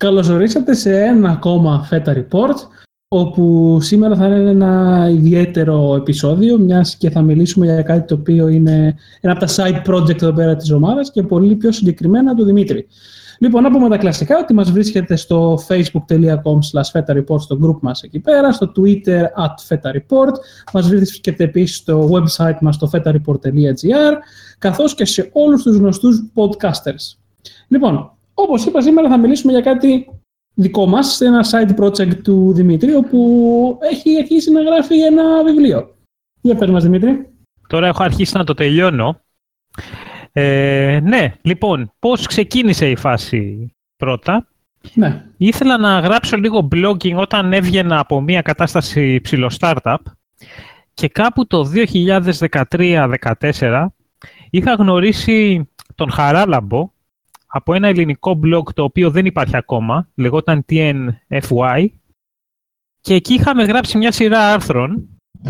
Καλώς ορίσατε σε ένα ακόμα Feta Report, όπου σήμερα θα είναι ένα ιδιαίτερο επεισόδιο, μιας και θα μιλήσουμε για κάτι το οποίο είναι ένα από τα side project εδώ πέρα της ομάδας και πολύ πιο συγκεκριμένα του Δημήτρη. Λοιπόν, να πούμε τα κλασικά, ότι μας βρίσκεται στο facebook.com/FetaReport, στο group μας εκεί πέρα, στο Twitter @FetaReport, μας βρίσκεται επίσης στο website μας, στο fetareport.gr, καθώς και σε όλους τους γνωστούς podcasters. Λοιπόν, όπως είπα, σήμερα θα μιλήσουμε για κάτι δικό μας, ένα side project του Δημήτρη, όπου έχει αρχίσει να γράφει ένα βιβλίο. Για πες μας, Δημήτρη. Τώρα έχω αρχίσει να το τελειώνω. Ναι, λοιπόν, πώς ξεκίνησε η φάση πρώτα. Ναι. Ήθελα να γράψω λίγο blogging όταν έβγαινα από μια κατάσταση ψηλό startup και κάπου το 2013-2014 είχα γνωρίσει τον Χαράλαμπο από ένα ελληνικό blog το οποίο δεν υπάρχει ακόμα, λεγόταν TNFY, και εκεί είχαμε γράψει μια σειρά άρθρων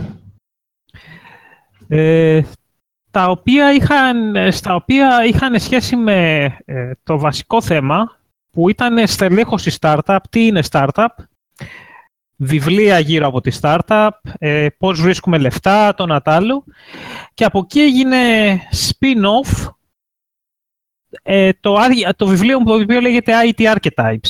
στα οποία είχαν σχέση με το βασικό θέμα που ήταν στελέχωση startup, τι είναι startup, βιβλία γύρω από τη startup, πώς βρίσκουμε λεφτά, το να τ' άλλο, και από εκεί έγινε spin-off το βιβλίο μου, το οποίο λέγεται IT Archetypes.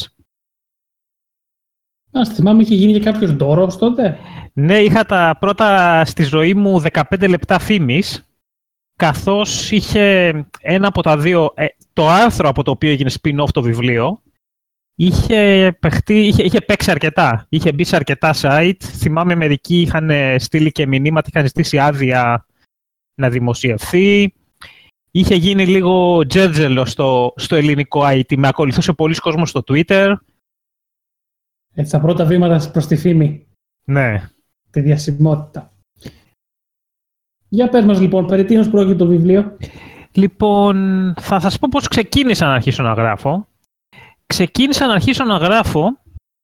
Θυμάμαι, είχε γίνει και κάποιος ντόρος τότε. Ναι, είχα τα πρώτα στη ζωή μου 15 λεπτά φήμης, καθώς είχε ένα από τα δύο, το άρθρο από το οποίο έγινε spin-off το βιβλίο, είχε παίξει αρκετά. Είχε μπει σε αρκετά site. Θυμάμαι μερικοί είχαν στείλει και μηνύματα, είχαν ζητήσει άδεια να δημοσιευθεί. Είχε γίνει λίγο τζέρτζελο στο ελληνικό IT. Με ακολουθούσε πολλοί κόσμος στο Twitter. Έτσι, τα πρώτα βήματα προς τη φήμη. Ναι. Τη διασημότητα. Για πες μας λοιπόν, περί τίνος πρόκειται το βιβλίο. Λοιπόν, θα σας πω πώς ξεκίνησα να αρχίσω να γράφω. Ξεκίνησα να αρχίσω να γράφω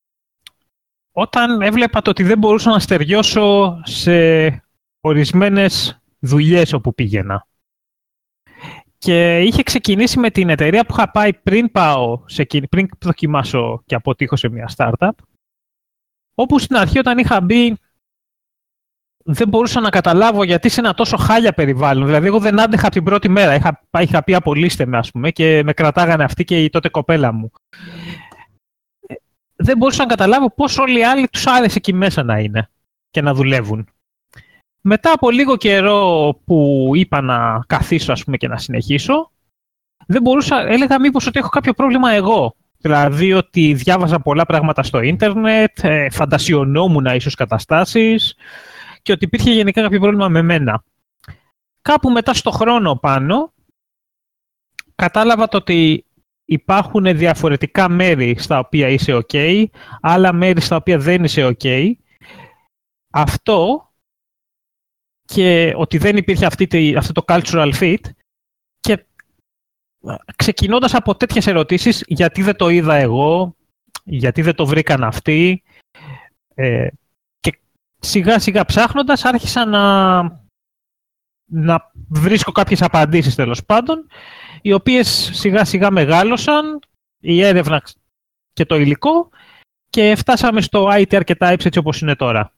όταν έβλεπα το ότι δεν μπορούσα να στεριώσω σε ορισμένες δουλειές όπου πήγαινα. Και είχε ξεκινήσει με την εταιρεία που είχα πάει πριν δοκιμάσω και αποτύχω σε μια startup, όπου στην αρχή όταν είχα μπει δεν μπορούσα να καταλάβω γιατί σε ένα τόσο χάλια περιβάλλον. Δηλαδή, εγώ δεν άντεχα από την πρώτη μέρα. Είχα πει απολύστε με, ας πούμε, και με κρατάγανε αυτή και η τότε κοπέλα μου. Δεν μπορούσα να καταλάβω πώς όλοι οι άλλοι τους άρεσε εκεί μέσα να είναι και να δουλεύουν. Μετά από λίγο καιρό που είπα να καθίσω, ας πούμε, και να συνεχίσω, δεν μπορούσα, έλεγα μήπως ότι έχω κάποιο πρόβλημα εγώ. Δηλαδή ότι διάβαζα πολλά πράγματα στο ίντερνετ, φαντασιωνόμουν ίσως καταστάσεις και ότι υπήρχε γενικά κάποιο πρόβλημα με μένα. Κάπου μετά στο χρόνο πάνω, κατάλαβα το ότι υπάρχουν διαφορετικά μέρη στα οποία είσαι OK, άλλα μέρη στα οποία δεν είσαι OK. Αυτό και ότι δεν υπήρχε αυτό το cultural fit, και ξεκινώντας από τέτοιες ερωτήσεις, γιατί δεν το είδα εγώ, γιατί δεν το βρήκαν αυτοί, και σιγά σιγά ψάχνοντας άρχισα να βρίσκω κάποιες απαντήσεις, τέλος πάντων, οι οποίες σιγά σιγά μεγάλωσαν, η έρευνα και το υλικό, και φτάσαμε στο IT Archetypes έτσι όπως είναι τώρα.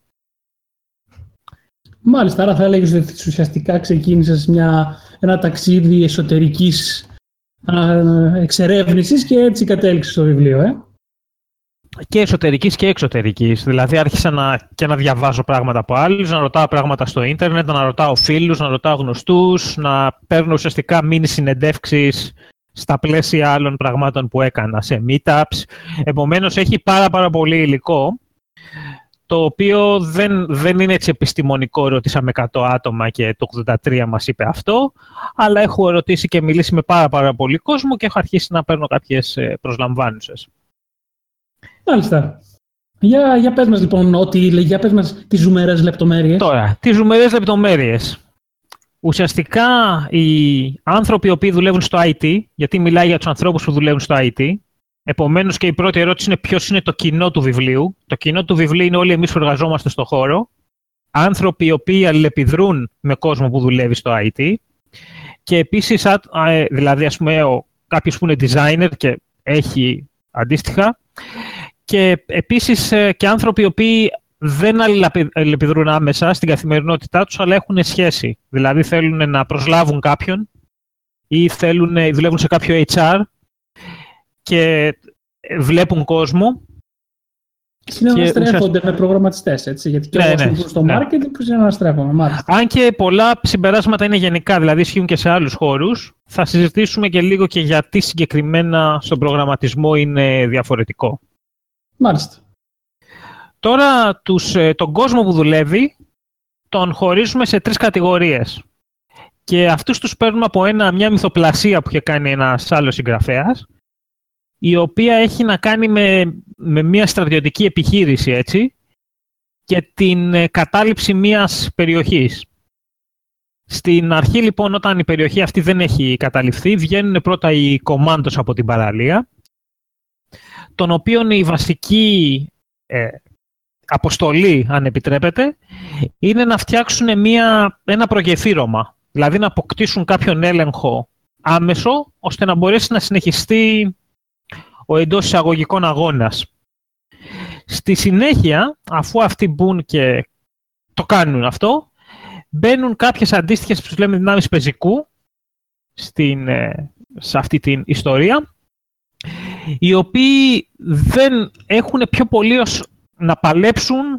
Μάλιστα, άρα θα έλεγες ότι ουσιαστικά ξεκίνησες ένα ταξίδι εσωτερικής εξερεύνησης και έτσι κατέληξες στο βιβλίο, Και εσωτερικής και εξωτερικής. Δηλαδή άρχισα να διαβάζω πράγματα από άλλους, να ρωτάω πράγματα στο ίντερνετ, να ρωτάω φίλους, να ρωτάω γνωστούς, να παίρνω ουσιαστικά μίνι συνεντεύξεις στα πλαίσια άλλων πραγμάτων που έκανα σε meetups. Επομένως έχει πάρα πολύ υλικό, το οποίο δεν είναι έτσι επιστημονικό. Ρωτήσαμε 100 άτομα και το 83 μας είπε αυτό, αλλά έχω ρωτήσει και μιλήσει με πάρα πολύ κόσμο και έχω αρχίσει να παίρνω κάποιες προσλαμβάνουσες. Μάλιστα. Για πες μας λοιπόν, για πες μας τις ζουμερές λεπτομέρειες. Τώρα, τις ζουμερές λεπτομέρειες. Ουσιαστικά οι άνθρωποι οι οποίοι δουλεύουν στο IT, γιατί μιλάει για τους ανθρώπους που δουλεύουν στο IT, επομένως και η πρώτη ερώτηση είναι ποιος είναι το κοινό του βιβλίου. Το κοινό του βιβλίου είναι όλοι εμείς που εργαζόμαστε στο χώρο, άνθρωποι οι οποίοι αλληλεπιδρούν με κόσμο που δουλεύει στο IT, και επίσης, δηλαδή ας πούμε κάποιος που είναι designer και έχει αντίστοιχα. Και επίσης και άνθρωποι οι οποίοι δεν αλληλεπιδρούν άμεσα στην καθημερινότητά τους, αλλά έχουν σχέση. Δηλαδή θέλουν να προσλάβουν κάποιον ή δουλεύουν σε κάποιο HR και βλέπουν κόσμο. Συναναστρέφονται με προγραμματιστές, έτσι, γιατί και εγώ στο marketing που συναναστρέφομαι. Αν και πολλά συμπεράσματα είναι γενικά, δηλαδή ισχύουν και σε άλλους χώρους, θα συζητήσουμε και λίγο και γιατί συγκεκριμένα στον προγραμματισμό είναι διαφορετικό. Μάλιστα. Τώρα, τον κόσμο που δουλεύει, τον χωρίζουμε σε 3 κατηγορίες. Και αυτούς τους παίρνουμε από μια μυθοπλασία που είχε κάνει ένας άλλος συγγραφέας, η οποία έχει να κάνει με μια στρατιωτική επιχείρηση, έτσι, και την κατάληψη μιας περιοχής. Στην αρχή, λοιπόν, όταν η περιοχή αυτή δεν έχει καταληφθεί, βγαίνουν πρώτα οι κομάντος από την παραλία, των οποίων η βασική αποστολή, αν επιτρέπετε, είναι να φτιάξουν ένα προγεφύρωμα, δηλαδή να αποκτήσουν κάποιον έλεγχο άμεσο, ώστε να μπορέσει να συνεχιστεί ο εντός εισαγωγικών αγώνας. Στη συνέχεια, αφού αυτοί μπουν και το κάνουν αυτό, μπαίνουν κάποιες αντίστοιχες, που λέμε, δυνάμεις πεζικού σε αυτή την ιστορία, οι οποίοι δεν έχουν πιο πολύ ως να παλέψουν,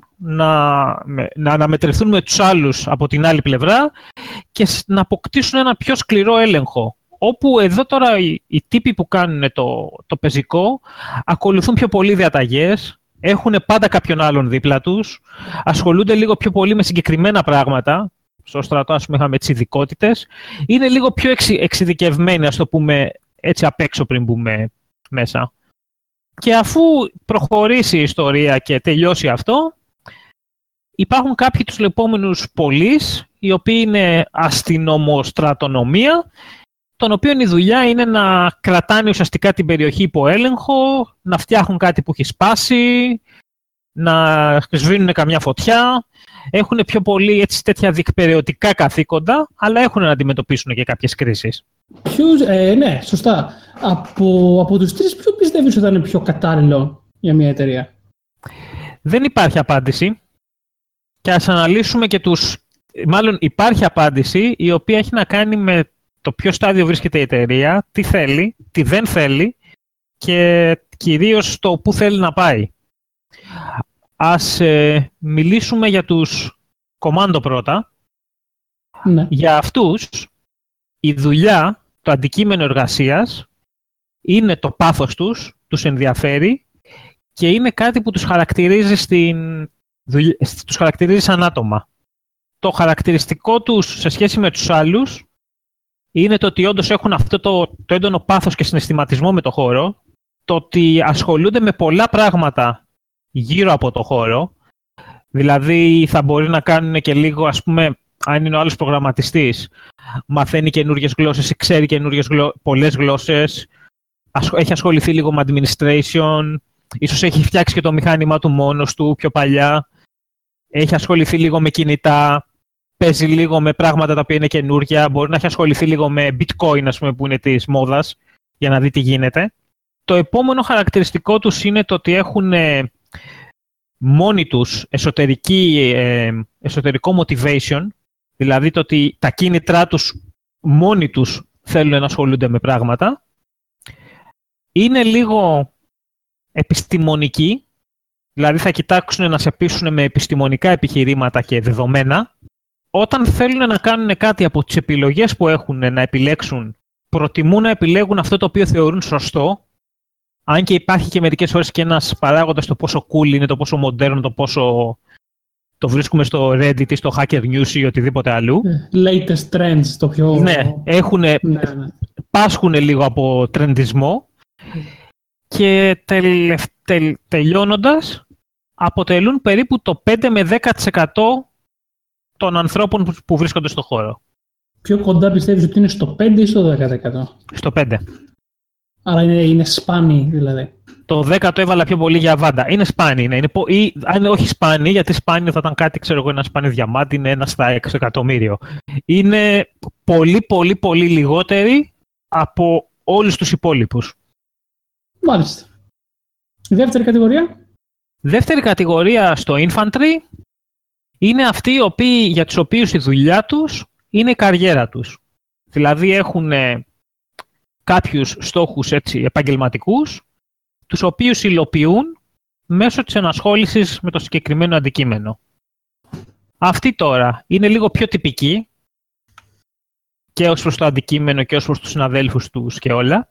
να αναμετρηθούν με τους άλλους από την άλλη πλευρά και να αποκτήσουν ένα πιο σκληρό έλεγχο. Όπου εδώ τώρα οι τύποι που κάνουν το πεζικό ακολουθούν πιο πολύ διαταγές, έχουν πάντα κάποιον άλλον δίπλα τους, ασχολούνται λίγο πιο πολύ με συγκεκριμένα πράγματα. Στο στρατό, ας πούμε, είχαμε τις ειδικότητες. Είναι λίγο πιο εξειδικευμένοι, ας το πούμε έτσι απ' έξω πριν μπούμε μέσα. Και αφού προχωρήσει η ιστορία και τελειώσει αυτό, υπάρχουν κάποιοι τους λεπόμενους πολίς, οι οποίοι είναι αστυνομοστρατονομία, των οποίων η δουλειά είναι να κρατάνε ουσιαστικά την περιοχή υπό έλεγχο, να φτιάχνουν κάτι που έχει σπάσει, να σβήνουν καμιά φωτιά. Έχουν πιο πολύ έτσι, τέτοια διεκπεραιωτικά καθήκοντα, αλλά έχουν να αντιμετωπίσουν και κάποιες κρίσεις. Ναι, σωστά. Από τους 3, ποιο πιστεύεις ότι είναι πιο κατάλληλο για μια εταιρεία? Δεν υπάρχει απάντηση. Και ας αναλύσουμε και Μάλλον υπάρχει απάντηση, η οποία έχει να κάνει με το ποιο στάδιο βρίσκεται η εταιρεία, τι θέλει, τι δεν θέλει και κυρίως το πού θέλει να πάει. Ας μιλήσουμε για τους κομάντο πρώτα. Ναι. Για αυτούς, η δουλειά, το αντικείμενο εργασίας, είναι το πάθος τους ενδιαφέρει και είναι κάτι που τους χαρακτηρίζει, τους χαρακτηρίζει σαν άτομα. Το χαρακτηριστικό τους σε σχέση με τους άλλους είναι το ότι όντως έχουν αυτό το έντονο πάθος και συναισθηματισμό με το χώρο, το ότι ασχολούνται με πολλά πράγματα γύρω από το χώρο, δηλαδή θα μπορεί να κάνουν και λίγο, ας πούμε, αν είναι ο άλλος προγραμματιστής, μαθαίνει καινούργιες γλώσσες ή ξέρει πολλές γλώσσες, έχει ασχοληθεί λίγο με administration, ίσως έχει φτιάξει και το μηχάνημά του μόνος του πιο παλιά, έχει ασχοληθεί λίγο με κινητά, παίζει λίγο με πράγματα τα οποία είναι καινούργια, μπορεί να έχει ασχοληθεί λίγο με bitcoin, ας πούμε, που είναι της μόδας, για να δει τι γίνεται. Το επόμενο χαρακτηριστικό τους είναι το ότι έχουν μόνοι τους εσωτερικό motivation, δηλαδή το ότι τα κίνητρά τους μόνοι τους θέλουν να ασχολούνται με πράγματα. Είναι λίγο επιστημονικοί, δηλαδή θα κοιτάξουν να σε πείσουν με επιστημονικά επιχειρήματα και δεδομένα. Όταν θέλουν να κάνουν κάτι από τις επιλογές που έχουν να επιλέξουν, προτιμούν να επιλέγουν αυτό το οποίο θεωρούν σωστό, αν και υπάρχει και μερικές φορές και ένας παράγοντας το πόσο cool είναι, το πόσο μοντέρνο, το πόσο το βρίσκουμε στο Reddit ή στο Hacker News ή οτιδήποτε αλλού. Latest trends, το πιο... Ναι, πάσχουν λίγο από τρεντισμό και τελειώνοντας αποτελούν περίπου το 5 με 10% των ανθρώπων που βρίσκονται στο χώρο. Πιο κοντά πιστεύεις ότι είναι στο 5 ή στο 10%? Στο 5. Άρα είναι σπάνι δηλαδή. Το 10 το έβαλα πιο πολύ για βάντα. Είναι σπάνι. Ναι. Αν όχι σπάνι, γιατί σπάνι θα ήταν κάτι, ξέρω εγώ, ένα σπάνι διαμάντι, είναι ένα στα 6 εκατομμύριο. Είναι πολύ, πολύ, πολύ λιγότεροι από όλους τους υπόλοιπους. Μάλιστα. Η δεύτερη κατηγορία. Δεύτερη κατηγορία στο infantry είναι αυτοί για τους οποίους η δουλειά τους είναι η καριέρα τους. Δηλαδή έχουν κάποιους στόχους επαγγελματικούς, τους οποίους υλοποιούν μέσω της ενασχόλησης με το συγκεκριμένο αντικείμενο. Αυτοί τώρα είναι λίγο πιο τυπικοί και ως προς το αντικείμενο και ως προς τους συναδέλφους τους και όλα.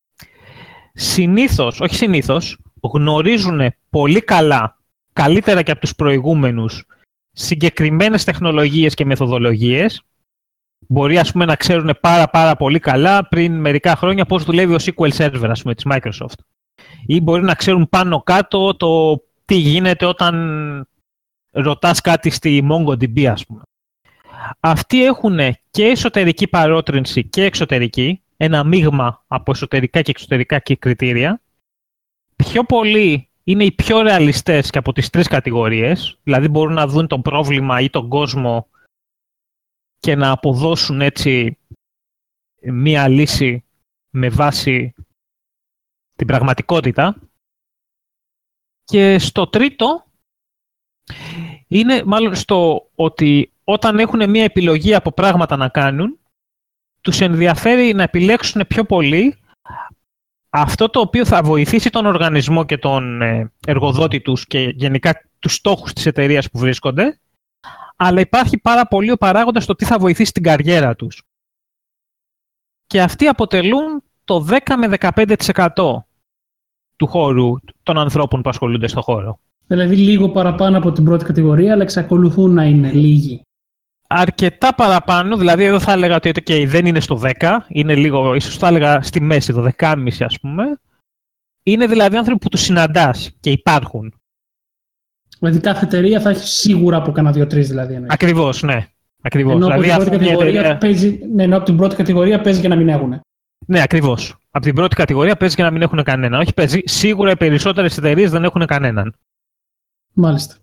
Συνήθως, γνωρίζουν πολύ καλά, καλύτερα και από τους προηγούμενους, συγκεκριμένες τεχνολογίες και μεθοδολογίες. Μπορεί, ας πούμε, να ξέρουν πάρα πολύ καλά πριν μερικά χρόνια πώς δουλεύει ο SQL Server, ας πούμε, της Microsoft. Ή μπορεί να ξέρουν πάνω κάτω το τι γίνεται όταν ρωτάς κάτι στη MongoDB, ας πούμε. Αυτοί έχουν και εσωτερική παρότρινση και εξωτερική, ένα μείγμα από εσωτερικά και εξωτερικά κριτήρια. Πιο πολλοί είναι οι πιο ρεαλιστές και από τις τρεις κατηγορίες, δηλαδή μπορούν να δουν το πρόβλημα ή τον κόσμο και να αποδώσουν έτσι μία λύση με βάση την πραγματικότητα. Και στο τρίτο είναι μάλλον στο ότι όταν έχουν μία επιλογή από πράγματα να κάνουν, τους ενδιαφέρει να επιλέξουν πιο πολύ αυτό το οποίο θα βοηθήσει τον οργανισμό και τον εργοδότη τους και γενικά τους στόχους της εταιρείας που βρίσκονται, αλλά υπάρχει πάρα πολύ ο παράγοντας στο τι θα βοηθήσει την καριέρα τους. Και αυτοί αποτελούν το 10 με 15% του χώρου των ανθρώπων που ασχολούνται στο χώρο. Δηλαδή λίγο παραπάνω από την πρώτη κατηγορία, αλλά εξακολουθούν να είναι λίγοι. Αρκετά παραπάνω, δηλαδή εδώ θα έλεγα ότι δεν είναι στο 10, είναι λίγο, ίσως θα έλεγα στη μέση, το 10,5 ας πούμε. Είναι δηλαδή άνθρωποι που τους συναντάς και υπάρχουν. Δηλαδή κάθε εταιρεία θα έχει σίγουρα από κανένα 2-3 δηλαδή. Ακριβώς, ναι. Ακριβώς. Ενώ δηλαδή, από την πρώτη κατηγορία παίζει και να μην έχουν. Ναι, ακριβώς. Από την πρώτη κατηγορία παίζει και να μην έχουν κανέναν. Όχι, παίζει. Σίγουρα οι περισσότερες εταιρείες δεν έχουν κανέναν. Μάλιστα.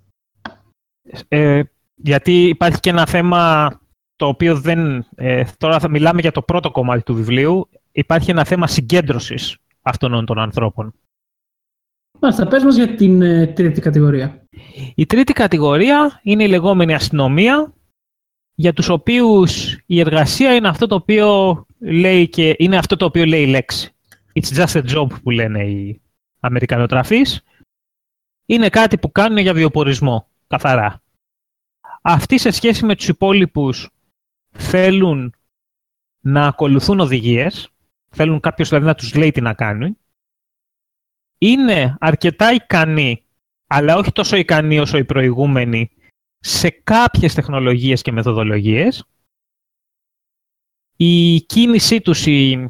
Γιατί υπάρχει και ένα θέμα το οποίο δεν... τώρα θα μιλάμε για το πρώτο κομμάτι του βιβλίου. Υπάρχει ένα θέμα συγκέντρωσης αυτών των ανθρώπων. Μάλιστα, πες μας για την τρίτη κατηγορία. Η τρίτη κατηγορία είναι η λεγόμενη αστυνομία, για τους οποίους η εργασία είναι αυτό το οποίο λέει και είναι αυτό το οποίο λέει η λέξη. It's just a job που λένε οι Αμερικανοτραφείς. Είναι κάτι που κάνουν για βιοπορισμό, καθαρά. Αυτοί σε σχέση με τους υπόλοιπους θέλουν να ακολουθούν οδηγίες, θέλουν κάποιος δηλαδή να τους λέει τι να κάνουν. Είναι αρκετά ικανοί, αλλά όχι τόσο ικανοί όσο οι προηγούμενοι, σε κάποιες τεχνολογίες και μεθοδολογίες. Η κίνησή τους,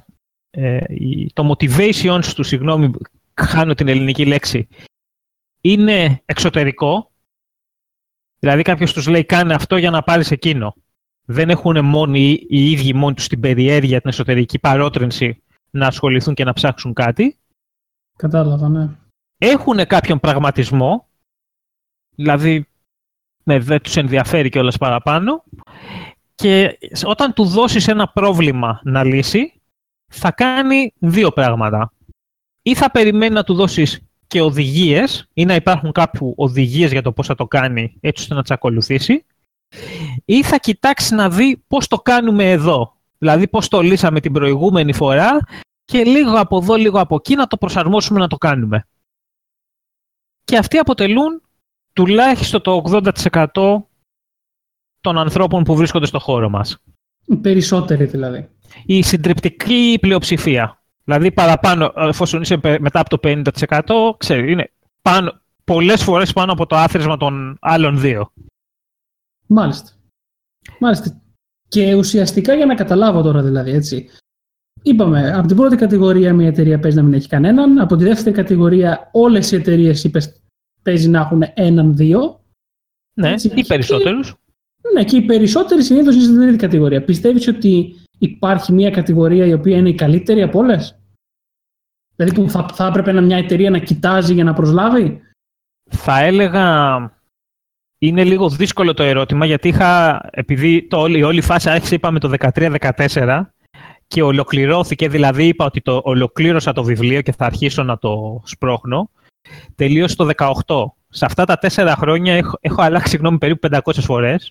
το motivation τους, συγγνώμη, χάνω την ελληνική λέξη, είναι εξωτερικό. Δηλαδή κάποιος τους λέει κάνε αυτό για να πάρεις εκείνο. Δεν έχουν μόνοι οι ίδιοι μόνοι τους την περιέργεια, την εσωτερική παρότρινση να ασχοληθούν και να ψάξουν κάτι. Κατάλαβα, ναι. Έχουν κάποιον πραγματισμό, δηλαδή δεν τους ενδιαφέρει κιόλας παραπάνω, και όταν του δώσεις ένα πρόβλημα να λύσει, θα κάνει δύο πράγματα. Ή θα περιμένει να του δώσεις και οδηγίες, ή να υπάρχουν κάπου οδηγίες για το πώς θα το κάνει, έτσι ώστε να τις ακολουθήσει, ή θα κοιτάξει να δει πώς το κάνουμε εδώ. Δηλαδή πώς το λύσαμε την προηγούμενη φορά και λίγο από εδώ, λίγο από εκεί να το προσαρμόσουμε να το κάνουμε. Και αυτοί αποτελούν τουλάχιστον το 80% των ανθρώπων που βρίσκονται στο χώρο μας. Οι περισσότεροι δηλαδή. Η συντριπτική πλειοψηφία. Δηλαδή παραπάνω, εφόσον είσαι μετά από το 50%, ξέρει, είναι πολλές φορές πάνω από το άθροισμα των άλλων δύο. Μάλιστα. Και ουσιαστικά για να καταλάβω τώρα δηλαδή, έτσι. Είπαμε, από την πρώτη κατηγορία μια εταιρεία παίζει να μην έχει κανέναν. Από τη δεύτερη κατηγορία όλες οι εταιρείες παίζει να έχουν έναν-δύο. Ναι, έτσι, ή περισσότερους. Ναι, και οι περισσότεροι συνήθως είναι στην τρίτη κατηγορία. Πιστεύεις ότι υπάρχει μια κατηγορία η οποία είναι η καλύτερη από όλες? Δηλαδή που θα έπρεπε μια εταιρεία να κοιτάζει για να προσλάβει? Θα έλεγα... Είναι λίγο δύσκολο το ερώτημα, γιατί επειδή η όλη φάση άρχισε, είπαμε, το 13-14 και ολοκληρώθηκε, δηλαδή είπα ότι ολοκλήρωσα το βιβλίο και θα αρχίσω να το σπρώχνω. Τελείωσε το 18. Σε αυτά τα 4 χρόνια έχω αλλάξει γνώμη περίπου 500 φορές.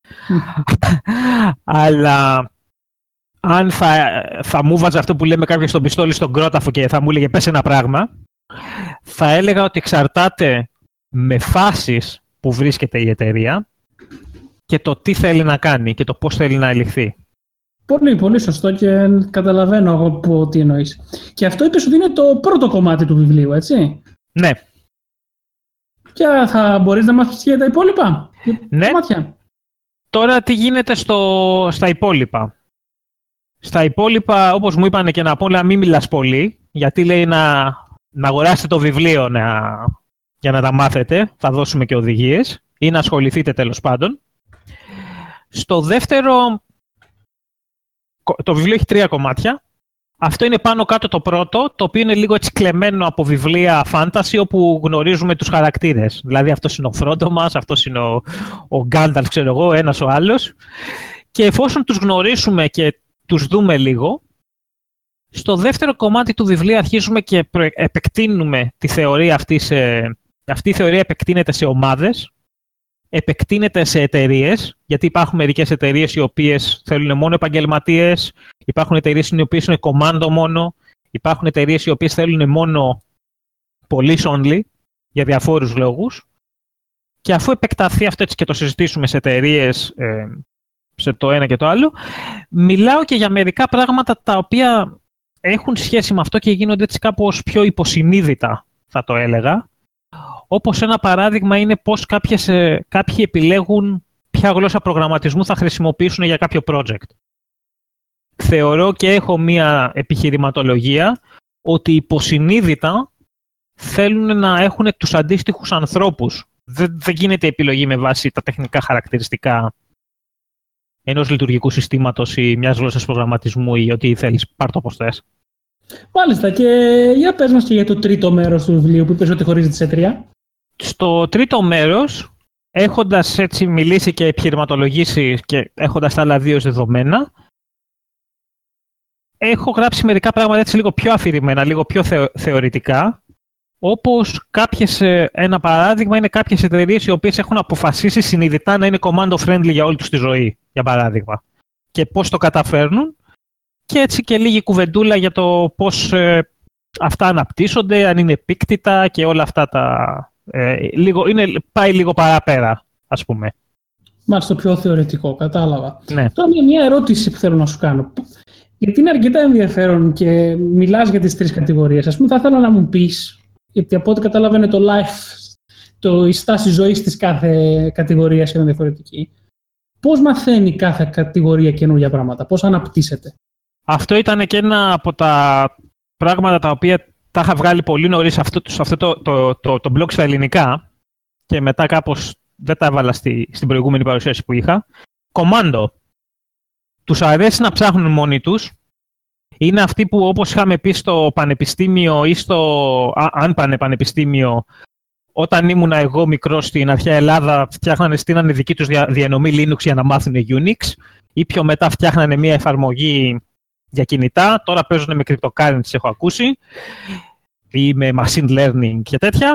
Αλλά αν θα μου βάζα αυτό που λέμε κάποιος στον πιστόλι στον κρόταφο και θα μου έλεγε πες ένα πράγμα, θα έλεγα ότι εξαρτάται με φάσεις που βρίσκεται η εταιρεία και το τι θέλει να κάνει και το πώς θέλει να ελιχθεί. Πολύ, πολύ σωστό και καταλαβαίνω εγώ τι εννοείς. Και αυτό είπες ότι είναι το πρώτο κομμάτι του βιβλίου, έτσι? Ναι. Και θα μπορείς να μας πεις για τα υπόλοιπα? Ναι. Κομμάτια. Τώρα τι γίνεται στα υπόλοιπα. Στα υπόλοιπα, όπως μου είπανε και να πω, να μην μιλάς πολύ, γιατί λέει να αγοράσετε το βιβλίο για να τα μάθετε, θα δώσουμε και οδηγίες, ή να ασχοληθείτε τέλος πάντων. Στο δεύτερο, το βιβλίο έχει 3 κομμάτια. Αυτό είναι πάνω κάτω το πρώτο, το οποίο είναι λίγο έτσι κλεμμένο από βιβλία fantasy, όπου γνωρίζουμε τους χαρακτήρες. Δηλαδή αυτός είναι ο Φρόντο μας, αυτός είναι ο Γκάνταλφ, ξέρω εγώ, ένας ο άλλος. Και εφόσον τους γνωρίσουμε και τους δούμε λίγο, στο δεύτερο κομμάτι του βιβλίου αρχίζουμε και επεκτείνουμε τη θεωρία αυτή. Αυτή η θεωρία επεκτείνεται σε ομάδες, επεκτείνεται σε εταιρείες, γιατί υπάρχουν μερικές εταιρείες οι οποίες θέλουν μόνο επαγγελματίες, υπάρχουν εταιρείες οι οποίες είναι commando μόνο, υπάρχουν εταιρείες οι οποίες θέλουν μόνο police only, για διαφόρους λόγους. Και αφού επεκταθεί αυτό έτσι και το συζητήσουμε σε εταιρείες, σε το ένα και το άλλο, μιλάω και για μερικά πράγματα τα οποία έχουν σχέση με αυτό και γίνονται έτσι κάπως πιο υποσυνείδητα, θα το έλεγα. Όπως ένα παράδειγμα είναι πώς κάποιοι επιλέγουν ποια γλώσσα προγραμματισμού θα χρησιμοποιήσουν για κάποιο project. Θεωρώ και έχω μία επιχειρηματολογία ότι υποσυνείδητα θέλουν να έχουν τους αντίστοιχους ανθρώπους. Δεν γίνεται επιλογή με βάση τα τεχνικά χαρακτηριστικά ενός λειτουργικού συστήματος ή μιας γλώσσας προγραμματισμού ή ό,τι θέλεις, πάρ' το όπως θες. Μάλιστα, και για πες μας και για το τρίτο μέρος του βιβλίου που είπες ότι χωρίζεται σε 3. Στο τρίτο μέρος, έχοντας έτσι μιλήσει και επιχειρηματολογήσει και έχοντας τα άλλα 2 δεδομένα, έχω γράψει μερικά πράγματα έτσι λίγο πιο αφηρημένα, λίγο πιο θεωρητικά, όπως ένα παράδειγμα είναι κάποιες εταιρείες οι οποίες έχουν αποφασίσει συνειδητά να είναι commando friendly για όλη τους τη ζωή, για παράδειγμα. Και πώς το καταφέρνουν, και έτσι και λίγη κουβεντούλα για το πώς αυτά αναπτύσσονται, αν είναι επίκτητα και όλα αυτά πάει λίγο παραπέρα, ας πούμε. Μάλιστα, το πιο θεωρητικό, κατάλαβα. Ναι. Τώρα μια ερώτηση που θέλω να σου κάνω. Γιατί είναι αρκετά ενδιαφέρον και μιλάς για τις 3 κατηγορίες. Ας πούμε, θα ήθελα να μου πεις, γιατί από ό,τι καταλαβαίνω το life, η στάση ζωής της κάθε κατηγορίας είναι διαφορετική. Πώς μαθαίνει κάθε κατηγορία καινούργια πράγματα, πώς αναπτύσσεται? Αυτό ήταν και ένα από τα πράγματα τα οποία τα είχα βγάλει πολύ νωρίς σε αυτό το blog στα ελληνικά και μετά κάπως δεν τα έβαλα στην προηγούμενη παρουσίαση που είχα. Κομάντο. Τους αρέσει να ψάχνουν μόνοι τους. Είναι αυτοί που, όπως είχαμε πει στο πανεπιστήμιο ή αν πάνε πανεπιστήμιο, όταν ήμουνα εγώ μικρός στην αρχαία Ελλάδα, στείνανε δική τους διανομή Linux για να μάθουν Unix, ή πιο μετά φτιάχνανε μια εφαρμογή για κινητά. Τώρα παίζουν με cryptocurrencies, έχω ακούσει, ή με machine learning και τέτοια.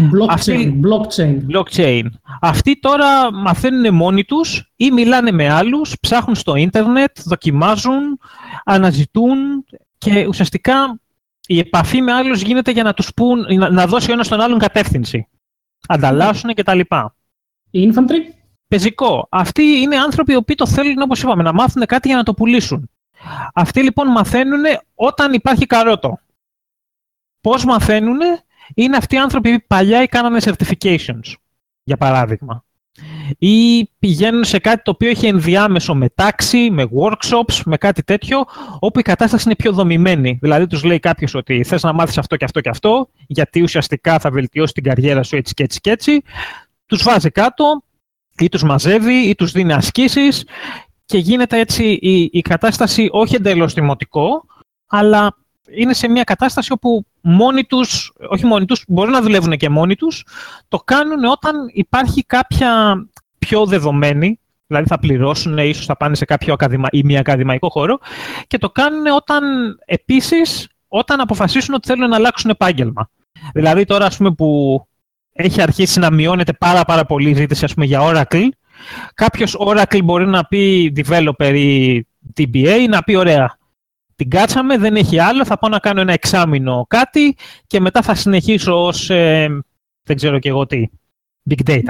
Blockchain. Αυτοί τώρα μαθαίνουν μόνοι τους ή μιλάνε με άλλους, ψάχνουν στο ίντερνετ, δοκιμάζουν, αναζητούν και ουσιαστικά η επαφή με άλλους γίνεται για να τους πούν, να δώσει ο ένας τον άλλον κατεύθυνση. Ανταλλάσσουν κτλ. Η infantry. Πεζικό. Αυτοί είναι άνθρωποι οι οποίοι το θέλουν, όπως είπαμε, να μάθουν κάτι για να το πουλήσουν. Αυτοί λοιπόν μαθαίνουν όταν υπάρχει καρότο. Πώς μαθαίνουν? Είναι αυτοί οι άνθρωποι που παλιά κάνανε certifications, για παράδειγμα. Ή πηγαίνουν σε κάτι το οποίο έχει ενδιάμεσο με τάξη, με workshops, με κάτι τέτοιο, όπου η κατάσταση είναι πιο δομημένη. Δηλαδή τους λέει κάποιος ότι θες να μάθεις αυτό και αυτό και αυτό, γιατί ουσιαστικά θα βελτιώσει την καριέρα σου έτσι και έτσι και έτσι. Τους βάζει κάτω, ή τους μαζεύει, ή τους δίνει ασκήσεις και γίνεται έτσι η κατάσταση όχι εντελώς δημοτικό, αλλά είναι σε μια κατάσταση όπου μπορεί να δουλεύουν και μόνοι τους, το κάνουν όταν υπάρχει κάποια πιο δεδομένη, δηλαδή θα πληρώσουν, ίσως θα πάνε σε κάποιο μη ακαδημαϊκό χώρο, και το κάνουν όταν αποφασίσουν ότι θέλουν να αλλάξουν επάγγελμα. Δηλαδή τώρα, ας πούμε, που έχει αρχίσει να μειώνεται πάρα πολύ η ζήτηση, ας πούμε, για Oracle, κάποιος Oracle μπορεί να πει developer ή DBA, να πει ωραία, την κάτσαμε, δεν έχει άλλο, θα πάω να κάνω ένα εξάμηνο κάτι και μετά θα συνεχίσω ως, δεν ξέρω και εγώ τι, big data.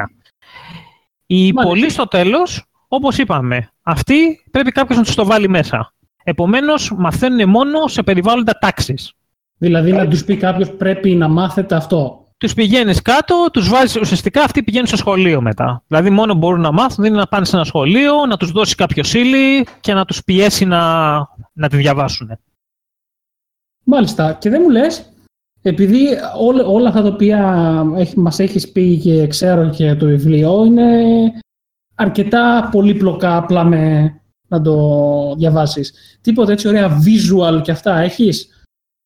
Οι πολλοί στο τέλος, όπως είπαμε, αυτοί πρέπει κάποιος να τους το βάλει μέσα. Επομένως, μαθαίνουν μόνο σε περιβάλλοντα τάξης. Δηλαδή να τους πει κάποιος πρέπει να μάθετε αυτό. Τους πηγαίνεις κάτω, τους βάζεις, ουσιαστικά αυτοί πηγαίνουν στο σχολείο μετά. Δηλαδή μόνο μπορούν να μάθουν, είναι να πάνε σε ένα σχολείο, να τους δώσει κάποιο ύλη και να τους πιέσει να τη διαβάσουν. Μάλιστα. Και δεν μου λες, επειδή όλα αυτά τα οποία μας έχεις πει και ξέρω και το βιβλίο είναι αρκετά πολύπλοκα απλά να το διαβάσεις. Τίποτα έτσι ωραία visual και αυτά έχεις?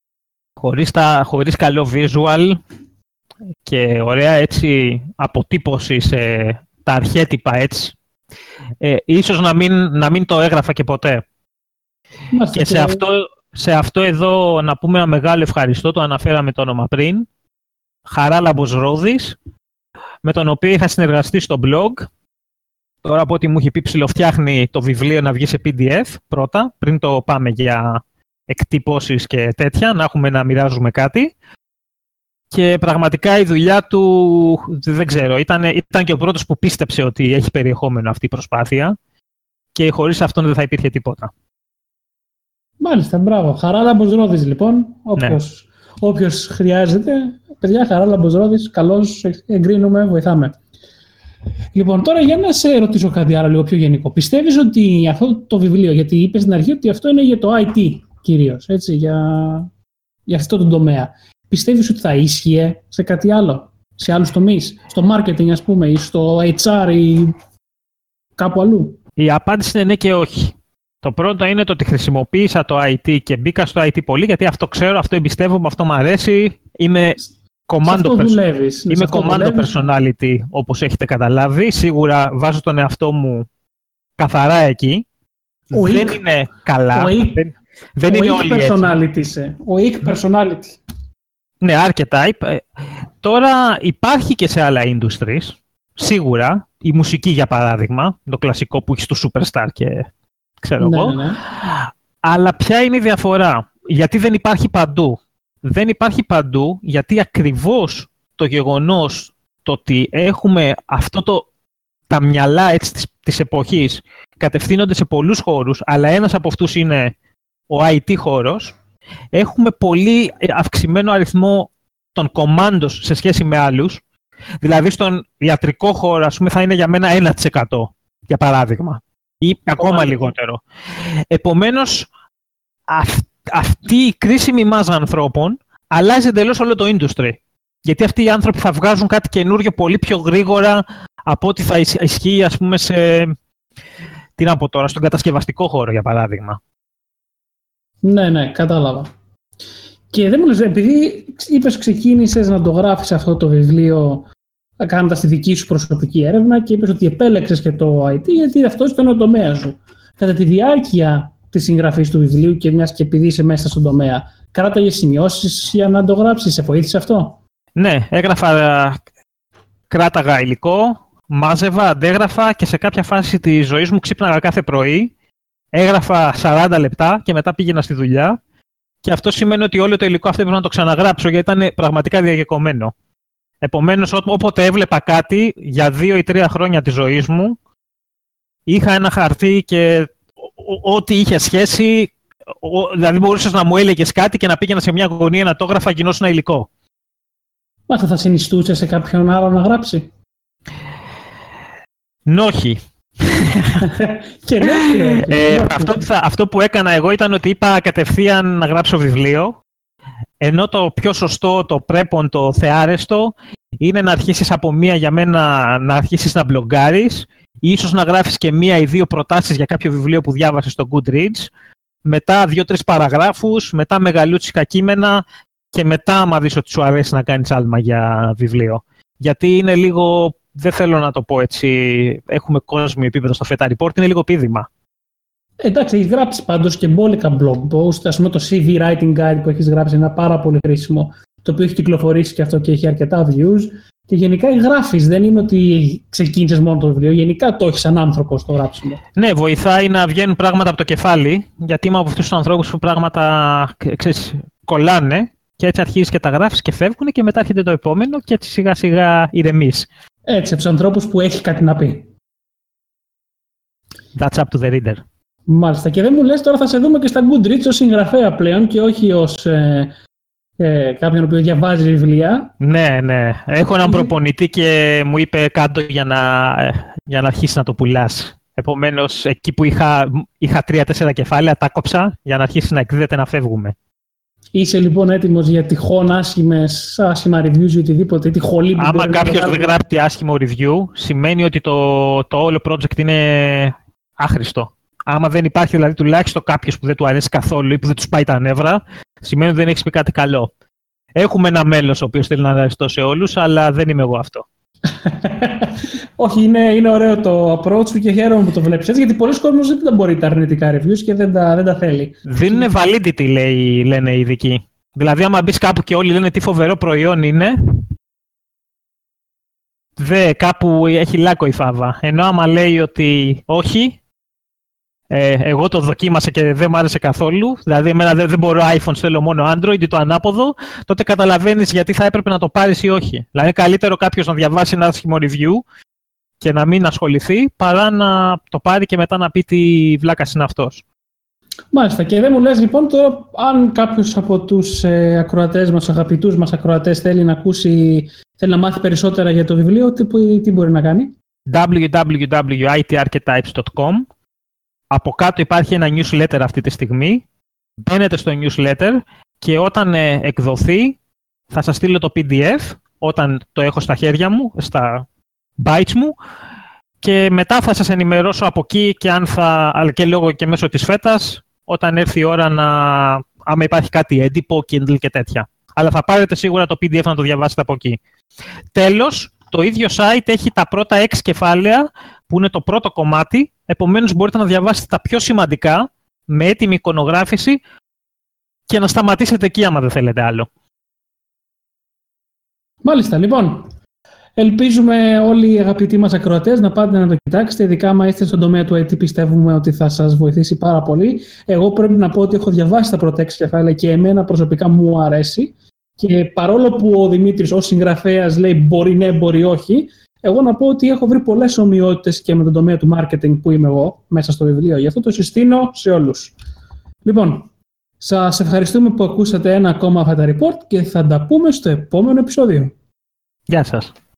Χωρίς καλό visual και ωραία έτσι αποτύπωση σε τα αρχέτυπα έτσι, ίσως να μην το έγραφα και ποτέ. Και σε αυτό εδώ να πούμε ένα μεγάλο ευχαριστώ, το αναφέραμε το όνομα πριν, Χαράλαμπος Ρόδης, με τον οποίο είχα συνεργαστεί στο blog. Τώρα από ό,τι μου έχει πει ψιλοφτιάχνει το βιβλίο να βγει σε PDF πρώτα, πριν το πάμε για εκτυπώσεις και τέτοια, να έχουμε να μοιράζουμε κάτι. Και πραγματικά η δουλειά του, δεν ξέρω, ήταν και ο πρώτος που πίστεψε ότι έχει περιεχόμενο αυτή η προσπάθεια και χωρίς αυτόν δεν θα υπήρχε τίποτα. Μάλιστα, μπράβο. Χαράλαμπος Ρόδης λοιπόν, όποιος χρειάζεται. Παιδιά, Χαράλαμπος Ρόδης, καλώς, εγκρίνουμε, βοηθάμε. Λοιπόν, τώρα για να σε ρωτήσω κάτι άλλο λίγο πιο γενικό. Πιστεύεις ότι αυτό το βιβλίο, γιατί είπες στην αρχή ότι αυτό είναι για το IT κυρίως, έτσι, για αυτό το τομέα. Πιστεύεις ότι θα ίσχυε σε κάτι άλλο, σε άλλους τομείς, στο marketing ας πούμε ή στο HR ή κάπου αλλού? Η απάντηση είναι ναι και όχι. Το πρώτο είναι το ότι χρησιμοποίησα το IT και μπήκα στο IT πολύ, γιατί αυτό ξέρω, αυτό εμπιστεύομαι, αυτό μου αρέσει. Είμαι commando personality, όπως έχετε καταλάβει. Σίγουρα βάζω τον εαυτό μου καθαρά εκεί. Δεν είναι καλά. Δεν είναι όλοι έτσι. Ο personality. Ναι, archetype. Τώρα υπάρχει και σε άλλα industries, σίγουρα. Η μουσική, για παράδειγμα, το κλασικό που έχει στο Superstar και ξέρω εγώ. Ναι. Αλλά ποια είναι η διαφορά? Γιατί δεν υπάρχει παντού? Δεν υπάρχει παντού γιατί ακριβώς το γεγονός το ότι έχουμε τα μυαλά έτσι, της εποχής κατευθύνονται σε πολλούς χώρους, αλλά ένας από αυτούς είναι ο IT χώρος, έχουμε πολύ αυξημένο αριθμό των commandos σε σχέση με άλλους. Δηλαδή στον ιατρικό χώρο, ας πούμε, θα είναι για μένα 1%, για παράδειγμα, ή ακόμα λιγότερο. Επομένως, αυτή η κρίσιμη μάζα ανθρώπων αλλάζει εντελώς όλο το industry. Γιατί αυτοί οι άνθρωποι θα βγάζουν κάτι καινούριο πολύ πιο γρήγορα από ό,τι θα ισχύει, ας πούμε, στον κατασκευαστικό χώρο, για παράδειγμα. Ναι, κατάλαβα. Και δεν μου λες, επειδή είπες ξεκίνησες να το γράφεις αυτό το βιβλίο κάνοντας τη δική σου προσωπική έρευνα και είπες ότι επέλεξες και το IT γιατί αυτός ήταν ο τομέας σου. Κατά τη διάρκεια της συγγραφής του βιβλίου και μιας και επειδή είσαι μέσα στον τομέα, κράταγες σημειώσεις για να το γράψεις, σε βοήθησε αυτό? Ναι, κράταγα υλικό, μάζευα, αντέγραφα και σε κάποια φάση της ζωής μου ξύπναγα κάθε πρωί, έγραφα 40 λεπτά και μετά πήγαινα στη δουλειά. Και αυτό σημαίνει ότι όλο το υλικό αυτό έπρεπε να το ξαναγράψω, γιατί ήταν πραγματικά διαγεκομμένο. Επομένως, όποτε έβλεπα κάτι για 2 ή 3 χρόνια της ζωής μου, είχα ένα χαρτί και ό,τι είχε σχέση, δηλαδή μπορούσες να μου έλεγες κάτι και να πήγαινα σε μια γωνία να το έγραφα, γινώσουν ένα υλικό. Μάλιστα, θα συνιστούσε σε κάποιον άλλο να γράψει? Όχι. Αυτό που έκανα εγώ ήταν ότι είπα κατευθείαν να γράψω βιβλίο, ενώ το πιο σωστό, το πρέπον, το θεάρεστο είναι να αρχίσεις από μία για μένα, να αρχίσεις να μπλογκάρεις ή ίσως να γράφεις και 1 ή 2 προτάσεις για κάποιο βιβλίο που διάβασες στο Goodreads, μετά 2-3 παραγράφους, μετά μεγαλούτσικα κείμενα και μετά άμα δεις ότι σου αρέσει να κάνεις άλμα για βιβλίο. Γιατί είναι λίγο, δεν θέλω να το πω έτσι, έχουμε κόσμιο επίπεδο στο Feta Report, είναι λίγο πείδημα. Εντάξει, έχεις γράψει πάντως και μπόλικα blog post, ας πούμε το CV Writing Guide που έχεις γράψει είναι πάρα πολύ χρήσιμο το οποίο έχει κυκλοφορήσει και αυτό και έχει αρκετά views. Και γενικά γράφεις, δεν είναι ότι ξεκίνησες μόνο το βιβλίο, γενικά το έχεις σαν άνθρωπο στο γράψιμο. Ναι, βοηθάει να βγαίνουν πράγματα από το κεφάλι, γιατί είμαι από αυτούς τους ανθρώπους που πράγματα κολλάνε και έτσι αρχίζεις και τα γράφεις και φεύγουν και μετά έρχεται το επόμενο και έτσι σιγά σιγά ηρεμείς. Έτσι, από τους ανθρώπους που έχει κάτι να πει. That's up to the reader. Μάλιστα. Και δεν μου λες τώρα θα σε δούμε και στα Goodreads ως συγγραφέα πλέον και όχι ως κάποιον που διαβάζει βιβλία. Ναι. Έχω έναν προπονητή και μου είπε κάτω για να αρχίσει να το πουλάς. Επομένως, εκεί που είχα 3-4 κεφάλαια, τα κόψα για να αρχίσει να εκδίδεται να φεύγουμε. Είσαι λοιπόν έτοιμος για τυχόν άσχημα reviews ή οτιδήποτε, ή τη χολή που άμα κάποιος δεν γράψει άσχημο review, σημαίνει ότι το όλο project είναι άχρηστο. Άμα δεν υπάρχει δηλαδή τουλάχιστον κάποιος που δεν του αρέσει καθόλου ή που δεν του πάει τα νεύρα, σημαίνει ότι δεν έχεις πει κάτι καλό. Έχουμε ένα μέλος ο οποίος θέλει να αρέσει σε όλους, αλλά δεν είμαι εγώ αυτό. Όχι, είναι ωραίο το approach σου και χαίρομαι που το βλέπεις έτσι, γιατί πολλοί κόσμος δεν μπορεί τα αρνητικά reviews και δεν τα θέλει. Δίνουν validity, λένε οι ειδικοί. Δηλαδή, άμα μπεις κάπου και όλοι λένε τι φοβερό προϊόν είναι, κάπου έχει λάκκο η φάβα. Ενώ άμα λέει ότι όχι, εγώ το δοκίμασα και δεν μ' άρεσε καθόλου, δηλαδή εμένα δεν μπορώ iPhone, θέλω μόνο Android ή το ανάποδο, τότε καταλαβαίνεις γιατί θα έπρεπε να το πάρεις ή όχι. Δηλαδή καλύτερο κάποιος να διαβάσει ένα άσχημο review και να μην ασχοληθεί, παρά να το πάρει και μετά να πει τι βλάκας είναι αυτός. Μάλιστα. Και δεν μου λες λοιπόν τώρα, αν κάποιος από τους ακροατές μας, αγαπητούς μας ακροατές θέλει να μάθει περισσότερα για το βιβλίο, τι μπορεί να κάνει? www.itarchetypes.com. Από κάτω υπάρχει ένα newsletter αυτή τη στιγμή. Μπαίνετε στο newsletter και όταν εκδοθεί θα σας στείλω το PDF όταν το έχω στα χέρια μου, στα bytes μου, και μετά θα σας ενημερώσω από εκεί και αλλά και λόγω και μέσω της φέτας, όταν έρθει η ώρα άμα υπάρχει κάτι έντυπο, Kindle και τέτοια. Αλλά θα πάρετε σίγουρα το PDF να το διαβάσετε από εκεί. Τέλος, το ίδιο site έχει τα πρώτα 6 κεφάλαια που είναι το πρώτο κομμάτι, επομένως μπορείτε να διαβάσετε τα πιο σημαντικά με έτοιμη εικονογράφηση και να σταματήσετε εκεί άμα δεν θέλετε άλλο. Μάλιστα, λοιπόν. Ελπίζουμε όλοι οι αγαπητοί μας ακροατές να πάτε να το κοιτάξετε, ειδικά άμα είστε στον τομέα του IT, πιστεύουμε ότι θα σας βοηθήσει πάρα πολύ. Εγώ πρέπει να πω ότι έχω διαβάσει τα πρώτα 6 κεφάλαια και εμένα προσωπικά μου αρέσει. Και παρόλο που ο Δημήτρης ως συγγραφέας λέει μπορεί ναι, μπορεί όχι, εγώ να πω ότι έχω βρει πολλές ομοιότητες και με τον τομέα του marketing που είμαι εγώ μέσα στο βιβλίο. Γι' αυτό το συστήνω σε όλους. Λοιπόν, σας ευχαριστούμε που ακούσατε ένα ακόμα Fata Report και θα τα πούμε στο επόμενο επεισόδιο. Γεια σας.